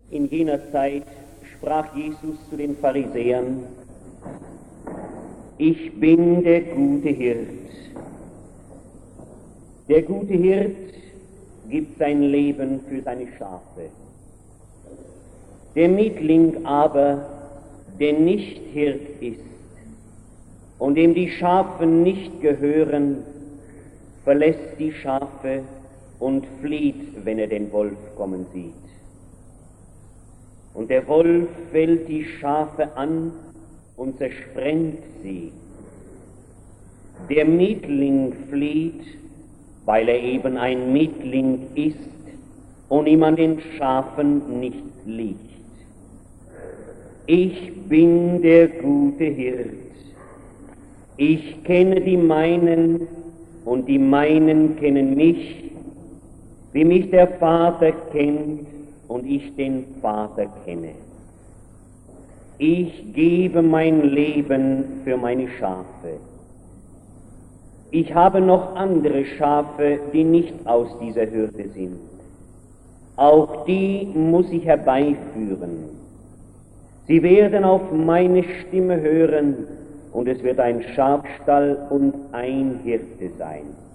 In jener Zeit sprach Jesus zu den Pharisäern: Ich bin der gute Hirt. Der gute Hirt gibt sein Leben für seine Schafe. Der Mietling aber, der nicht Hirt ist und dem die Schafe nicht gehören, verlässt die Schafe und flieht, wenn er den Wolf kommen sieht. Und der Wolf fällt die Schafe an und zersprengt sie. Der Mietling flieht, weil er eben ein Mietling ist und ihm an den Schafen nicht liegt. Ich bin der gute Hirt. Ich kenne die meinen und die meinen kennen mich, wie mich der Vater kennt und ich den Vater kenne. Ich gebe mein Leben für meine Schafe. Ich habe noch andere Schafe, die nicht aus dieser Hürde sind. Auch die muss ich herbeiführen. Sie werden auf meine Stimme hören, und es wird ein Schafstall und ein Hirte sein.